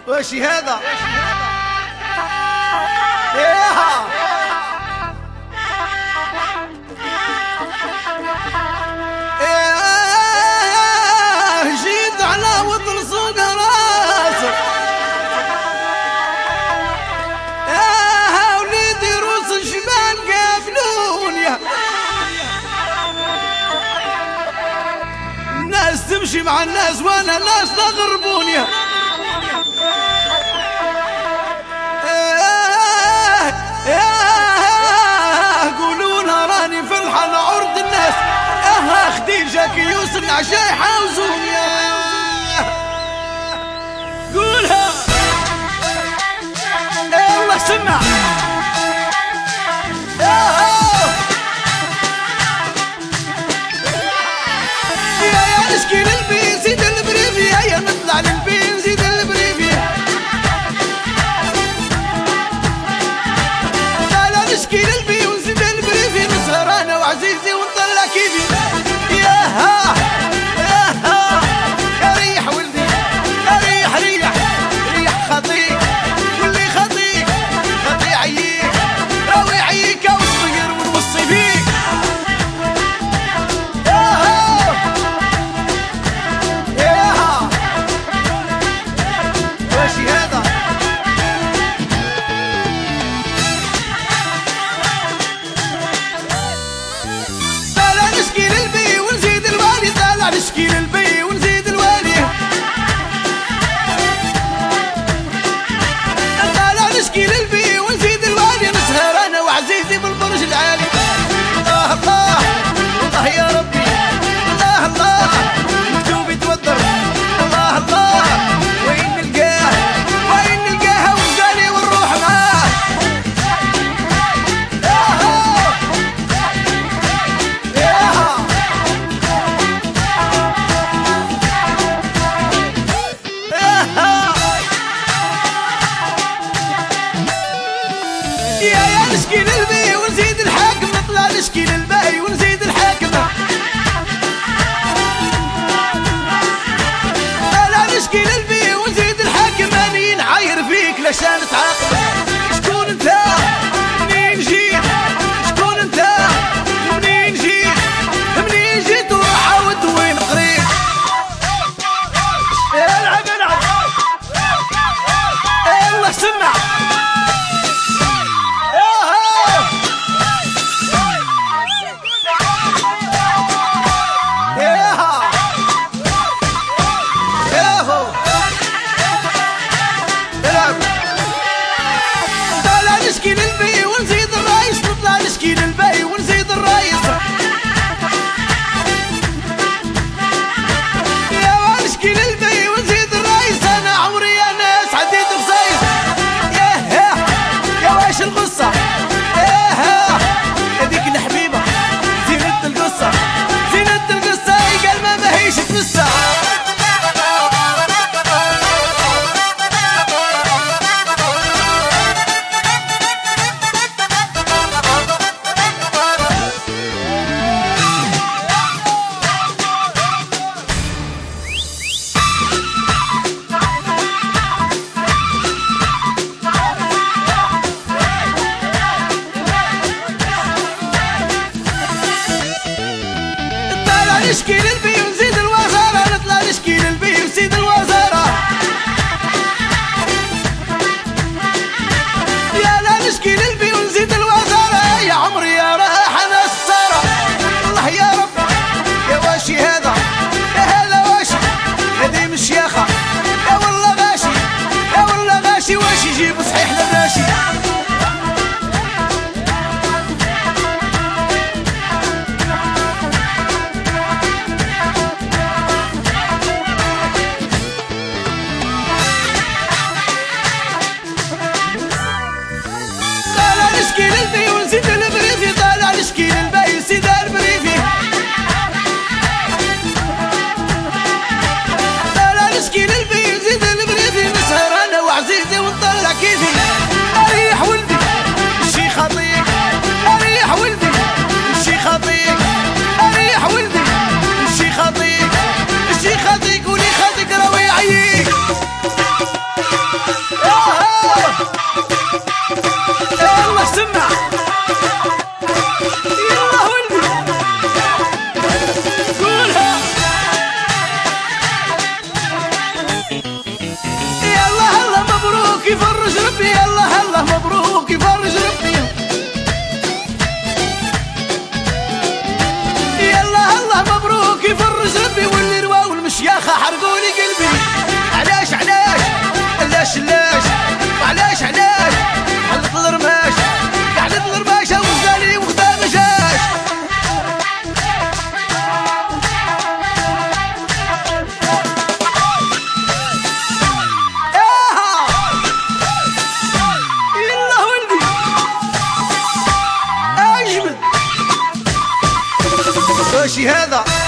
وشي هذا ايها جيت على وطن صوق راسك وليدي روس الجبال قافلون الناس تمشي مع الناس وانا الناس تغربون قولونا راني فرحان عرض الناس خديجة كيوس العشاء يحاوزون قولها الله سمع يا نشكي للبي زيد البريفي يا نطلع للبي زيد البريفي لا نشكي للبي ونزيد البريفي نسهر انا وعزيزي ونطلع كيفي ياها ياها يا ريح ولدي يا ريح ريح ريح خطير واللي خطير خطير عييك راوي عييك والصغير ونوصي فيك ياها ياها واشي هذا لا نشكي للبي ونزيد الوالي لا نشكي للبي ونزيد الوالي لا نشكي للبي ونزيد الوالي نسهر انا وعزيزي بالبرج العالي الله الله الله يا ربي الله الله مكتوب يتوتر الله الله وين نلقاها وزالي ونروح معاه يا نشكي للبي ونزيد الحاكم نطلع نشكي للباي ونزيد الحاكم لا نشكي للبي ونزيد الحاكم اني نعاير فيك لشان تعاقب شكون انت منين جيت شكون انت منين جيت وعاود وين قريب العب العب الله سمع اخا حرقوني قلبي. علاش علاش علاش علاش علاش علاش حلت الرماش قعدت الرماشه وزالي وخدا مشاش. يلا ولدي اجمد ماشي هذا